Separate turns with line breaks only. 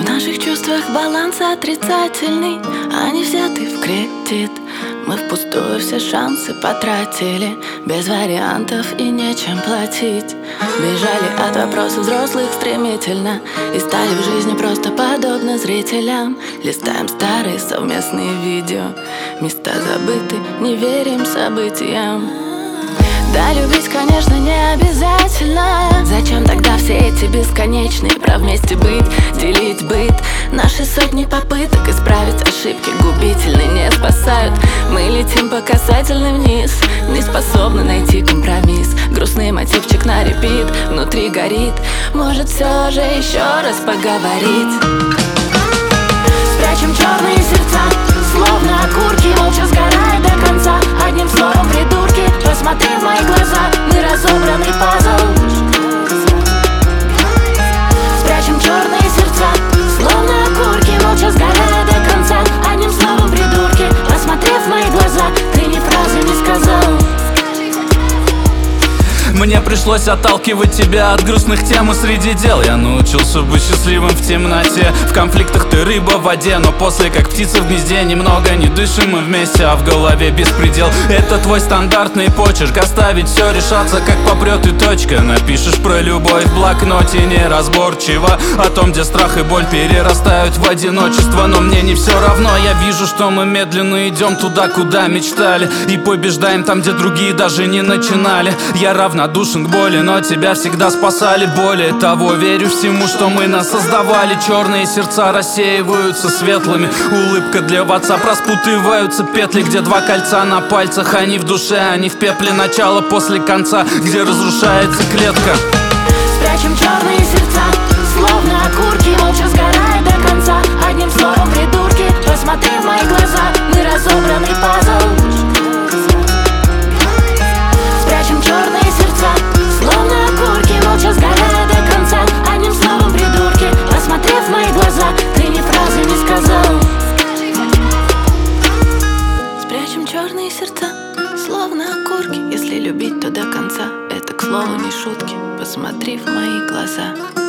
В наших чувствах баланс отрицательный, они взяты в кредит. Мы впустую все шансы потратили, без вариантов и нечем платить. Бежали от вопросов взрослых стремительно и стали в жизни просто подобно зрителям. Листаем старые совместные видео, места забыты, не верим событиям. Да, любить, конечно, не обязательно. Зачем тогда все эти бесконечные про вместе быть, делить быт? Наши сотни попыток исправить ошибки губительные не спасают. Мы летим по касательной вниз, не способны найти компромисс. Грустный мотивчик на репит, внутри горит. Может, все же еще раз поговорить? Спрячем черные сердца, словно окурки, молча сгорая до конца. Одним словом, придурки, посмотри в мои глаза, мы разобранный пазл. Спрячем черные сердца, словно окурки, молча сгорая до конца. Одним словом, придурки, посмотри в мои глаза, ты ни фразы не сказал.
Мне пришлось отталкивать тебя от грустных тем, и среди дел я научился быть счастливым в темноте. В конфликтах ты рыба в воде, но после как птица в гнезде немного не дышим мы вместе, а в голове беспредел. Это твой стандартный почерк, оставить все решаться как попрет и точка. Напишешь про любовь в блокноте неразборчиво, о том, где страх и боль перерастают в одиночество. Но мне не все равно, я вижу, что мы медленно идем туда, куда мечтали, и побеждаем там, где другие даже не начинали. Я равнодушен к боли, но тебя всегда спасали. Более того, верю всему, что мы создавали. Черные сердца рассеиваются светлыми, улыбка для WhatsApp, распутываются петли, где два кольца на пальцах. Они в душе, они в пепле, начало после конца, где разрушается клетка.
Спрячем черные сердца, словно окурки, молча сгорая до конца. Одним словом, придурки, посмотри в мои глаза, мы разобранный пазл. Спрячем черные сердца, словно окурки, молча сгорая до конца. Одним словом, придурки, посмотри в мои глаза, ты ни фразы не сказал. Спрячем черные сердца, словно окурки. Если любить, то до конца. Это, к слову, не шутки. Посмотри в мои глаза.